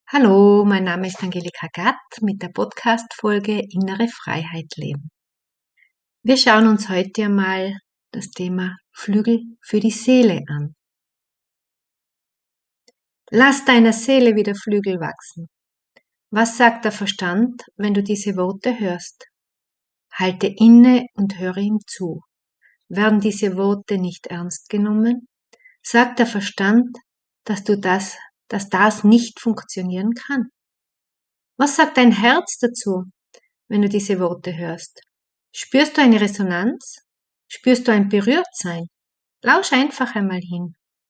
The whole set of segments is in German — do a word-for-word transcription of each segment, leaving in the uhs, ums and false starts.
Hallo, mein Name ist Angelika Gatt mit der Podcast-Folge Innere Freiheit leben. Wir schauen uns heute einmal das Thema Flügel für die Seele an. Lass deiner Seele wieder Flügel wachsen. Was sagt der Verstand, wenn du diese Worte hörst? Halte inne und höre ihm zu. Werden diese Worte nicht ernst genommen? Sagt der Verstand, dass du das, dass das nicht funktionieren kann? Was sagt dein Herz dazu, wenn du diese Worte hörst? Spürst du eine Resonanz? Spürst du ein Berührtsein? Lausch einfach einmal hin.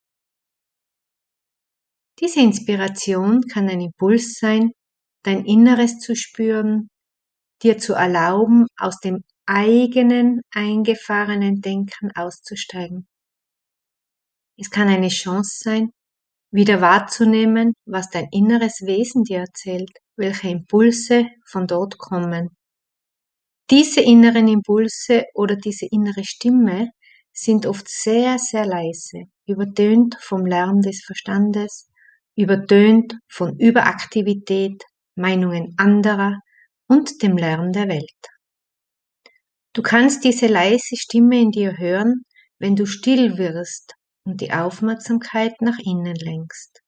Diese Inspiration kann ein Impuls sein, dein Inneres zu spüren, dir zu erlauben, aus dem eigenen eingefahrenen Denken auszusteigen. Es kann eine Chance sein, wieder wahrzunehmen, was dein inneres Wesen dir erzählt, welche Impulse von dort kommen. Diese inneren Impulse oder diese innere Stimme sind oft sehr, sehr leise, übertönt vom Lärm des Verstandes, übertönt von Überaktivität, Meinungen anderer und dem Lärm der Welt. Du kannst diese leise Stimme in dir hören, wenn du still wirst und die Aufmerksamkeit nach innen lenkst.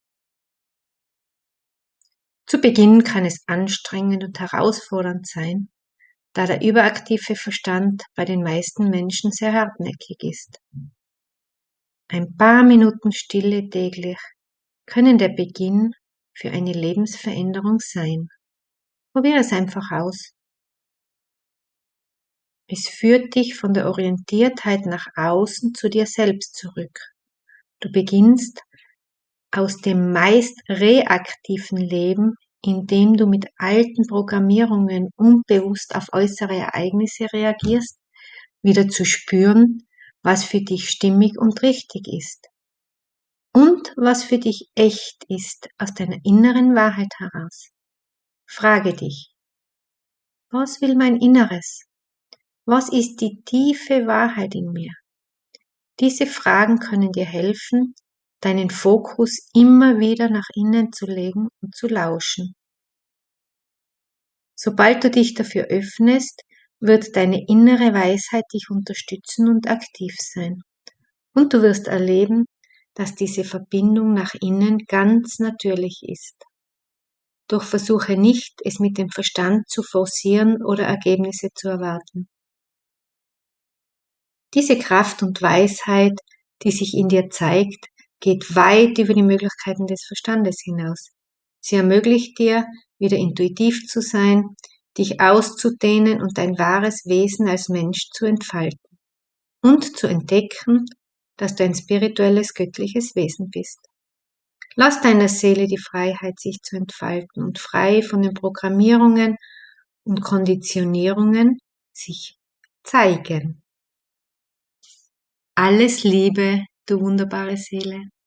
Zu Beginn kann es anstrengend und herausfordernd sein, da der überaktive Verstand bei den meisten Menschen sehr hartnäckig ist. Ein paar Minuten Stille täglich können der Beginn für eine Lebensveränderung sein. Probier es einfach aus. Es führt dich von der Orientiertheit nach außen zu dir selbst zurück. Du beginnst aus dem meist reaktiven Leben, in dem du mit alten Programmierungen unbewusst auf äußere Ereignisse reagierst, wieder zu spüren, was für dich stimmig und richtig ist und was für dich echt ist aus deiner inneren Wahrheit heraus. Frage dich, was will mein Inneres? Was ist die tiefe Wahrheit in mir? Diese Fragen können dir helfen, deinen Fokus immer wieder nach innen zu legen und zu lauschen. Sobald du dich dafür öffnest, wird deine innere Weisheit dich unterstützen und aktiv sein. Und du wirst erleben, dass diese Verbindung nach innen ganz natürlich ist. Doch versuche nicht, es mit dem Verstand zu forcieren oder Ergebnisse zu erwarten. Diese Kraft und Weisheit, die sich in dir zeigt, geht weit über die Möglichkeiten des Verstandes hinaus. Sie ermöglicht dir, wieder intuitiv zu sein, dich auszudehnen und dein wahres Wesen als Mensch zu entfalten und zu entdecken, dass du ein spirituelles, göttliches Wesen bist. Lass deiner Seele die Freiheit, sich zu entfalten und frei von den Programmierungen und Konditionierungen sich zeigen. Alles Liebe, du wunderbare Seele.